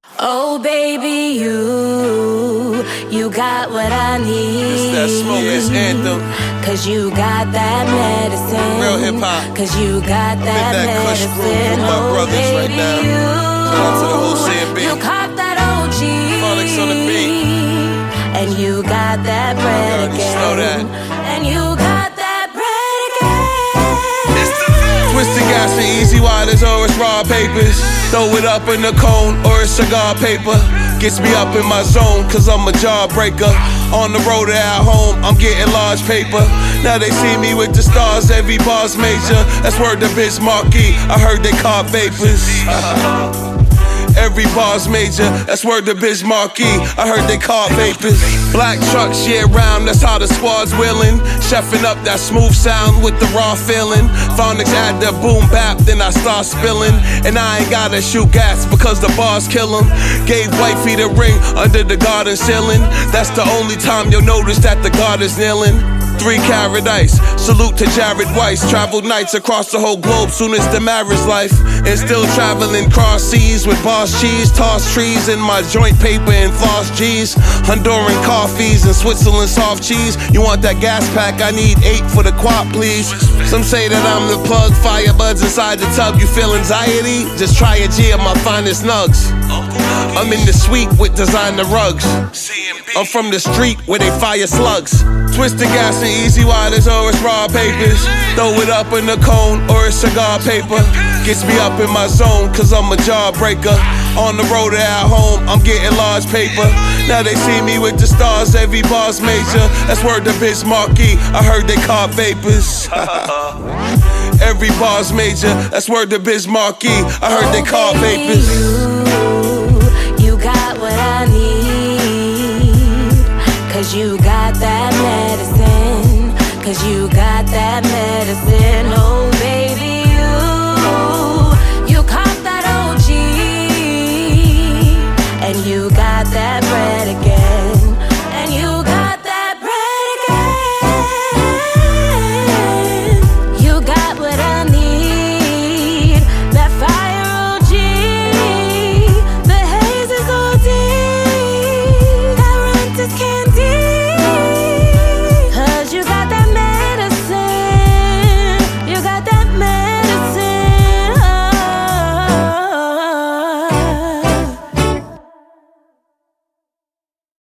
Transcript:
Oh baby, you got what I need. It's that Smokers anthem. Cause you got that medicine. Real hip hop. Cause you got that medicine. With my brothers right now. Shout out to the whole CNB. You caught that OG. Phonics on the beat. And you got that bread again. Slow that. And you got that bread again. Twisted gas and easy waters or it's raw papers. Throw it up in the cone or it's cigar paper. Gets me up in my zone cause I'm a jawbreaker. On the road or at home, I'm getting large paper. Now they see me with the stars, every bar's major. That's word to Biz Markie, I heard they caught vapors. Every bar's major, that's word to Biz Markie, I heard they caught vapors. Black trucks year round, that's how the squad's willing. Chefing up that smooth sound with the raw feeling. Phonics add the boom bap, then I start spilling. And I ain't gotta shoot gas because the bars kill 'em. Gave wifey the ring under the garden ceiling. That's the only time you'll notice that the guard is kneeling. 3-carat ice, salute to Jared Weiss. Traveled nights across the whole globe, soon as the marriage life. And still traveling cross seas with boss cheese. Toss trees in my joint paper and floss G's. Honduran coffees and Switzerland soft cheese. You want that gas pack? I need 8 for the quad, please. Some say that I'm the plug, fire buds inside the tub. You feel anxiety? Just try a G of my finest nugs. I'm in the suite with designer rugs. I'm from the street where they fire slugs. Twisted gas and easy waters or it's raw papers. Throw it up in the cone or it's cigar paper. Gets me up in my zone cause I'm a jawbreaker. On the road or at home, I'm getting large paper. Now they see me with the stars, every bar's major. That's word to Biz Markie, I heard they caught vapors. Every bar's major, that's word to Biz Markie, I heard they caught vapors.